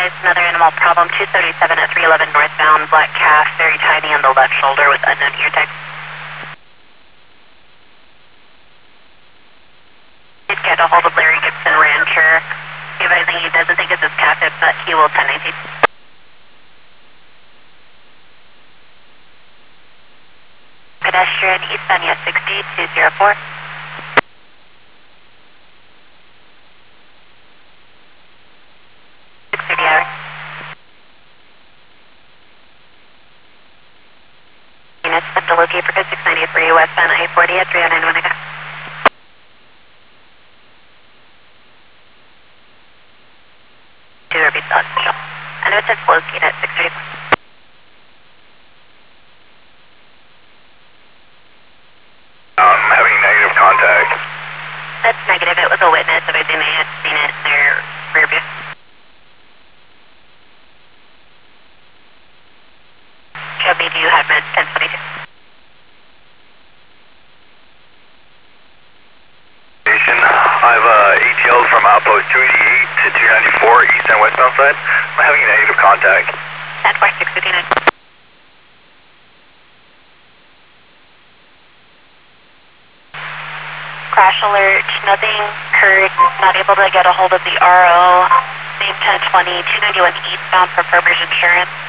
advise another animal problem, 277 at 311 northbound, black calf, very tiny on the left shoulder with unknown ear tag. Did get a hold of Larry Gibson Rancher. If anything he doesn't think it's his captive, but he will 1019. Pedestrian, eastbound US 60, 204. Units to locate for 693 westbound I-40 at 309 Winnetka. To repeat the official. I know it says locate at 634. Having negative contact. That's negative. It was a witness, so they may have seen it in their rear view. Show me, do you have meds 1022? I've ATL'd from outpost 288 to 294 east and westbound side. I'm having negative contact. 104659. Crash alert, nothing occurred, not able to get a hold of the RO. Same 1020, 291 eastbound for Farmers Insurance.